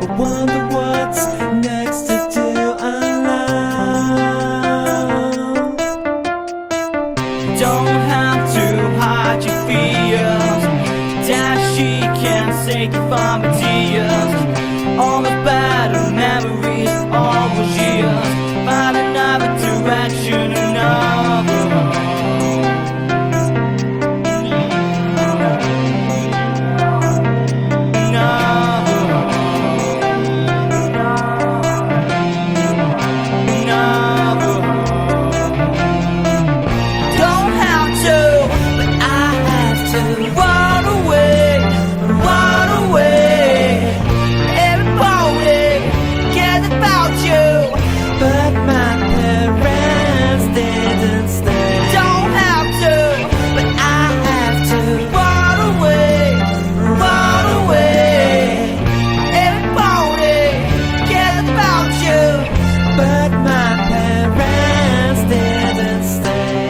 wonder what's next to do alone. Don't have to hide your fears, that she can't save you from the tears. All the better memories, all those years. Find another direction, another home. But my parents didn't stay. Don't have to, but I have to. Run away, run away. Everybody cares about you, But my parents didn't stay.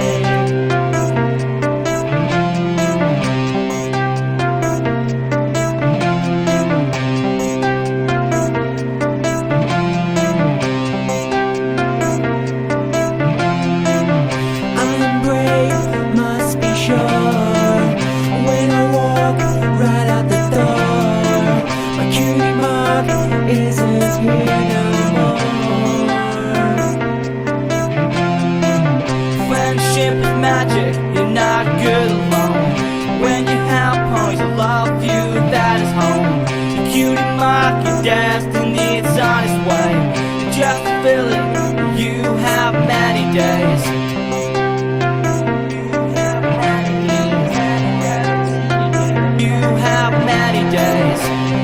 I'm brave, must be sure. When I walk right out the door, my cutie mark isn't here no more. friendship is magic, you're not good alone. When you have points, I love you, that is home. The cutie mark, your destiny, it's on its way. Just a feeling, you have many days. You have many days.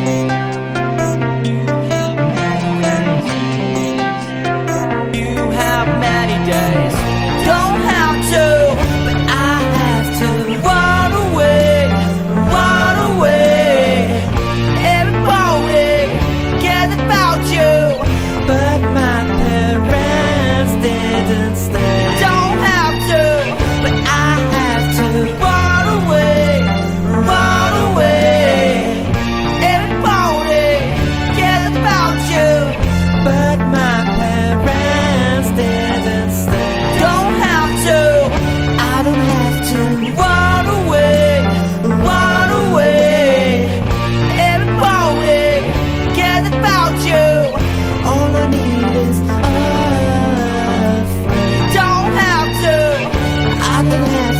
You have many days. Don't have to, but I have to. Run away, run away. Everybody cares about you. But my parents didn't stay. Don't have to, but I have to. Run away, run away. Everybody cares about you. But my parents didn't stay. Don't have to, I don't have to. run away, run away. Everybody cares about you. All I need is a friend. Don't have to, I don't have